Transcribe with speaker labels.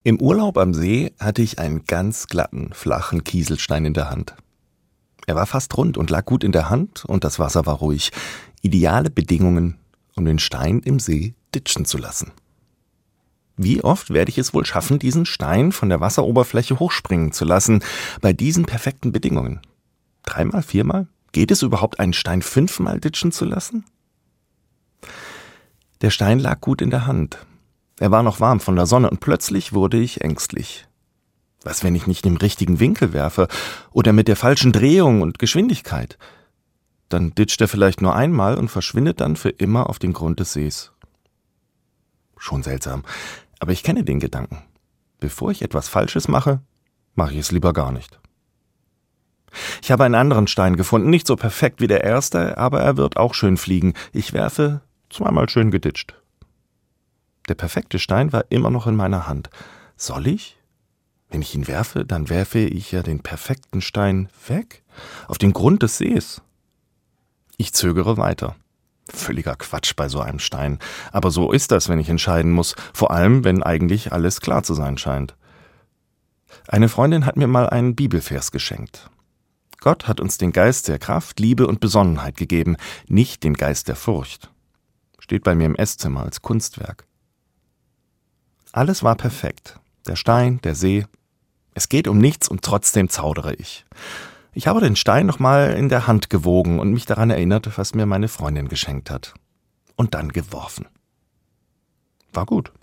Speaker 1: Im Urlaub am See hatte ich einen ganz glatten, flachen Kieselstein in der Hand. Er war fast rund und lag gut in der Hand und das Wasser war ruhig. Ideale Bedingungen, um den Stein im See ditschen zu lassen. Wie oft werde ich es wohl schaffen, diesen Stein von der Wasseroberfläche hochspringen zu lassen, bei diesen perfekten Bedingungen? 3-mal, 4-mal? Geht es überhaupt, einen Stein 5-mal ditschen zu lassen? Der Stein lag gut in der Hand. Er war noch warm von der Sonne und plötzlich wurde ich ängstlich. Was, wenn ich nicht im richtigen Winkel werfe oder mit der falschen Drehung und Geschwindigkeit? Dann ditcht er vielleicht nur einmal und verschwindet dann für immer auf dem Grund des Sees. Schon seltsam, aber ich kenne den Gedanken. Bevor ich etwas Falsches mache, mache ich es lieber gar nicht. Ich habe einen anderen Stein gefunden, nicht so perfekt wie der erste, aber er wird auch schön fliegen. Ich werfe, 2-mal schön geditscht. Der perfekte Stein war immer noch in meiner Hand. Soll ich? Wenn ich ihn werfe, dann werfe ich ja den perfekten Stein weg, auf den Grund des Sees. Ich zögere weiter. Völliger Quatsch bei so einem Stein. Aber so ist das, wenn ich entscheiden muss, vor allem, wenn eigentlich alles klar zu sein scheint. Eine Freundin hat mir mal einen Bibelvers geschenkt. Gott hat uns den Geist der Kraft, Liebe und Besonnenheit gegeben, nicht den Geist der Furcht. Steht bei mir im Esszimmer als Kunstwerk. Alles war perfekt. Der Stein, der See. Es geht um nichts und trotzdem zaudere ich. Ich habe den Stein nochmal in der Hand gewogen und mich daran erinnert, was mir meine Freundin geschenkt hat. Und dann geworfen. War gut.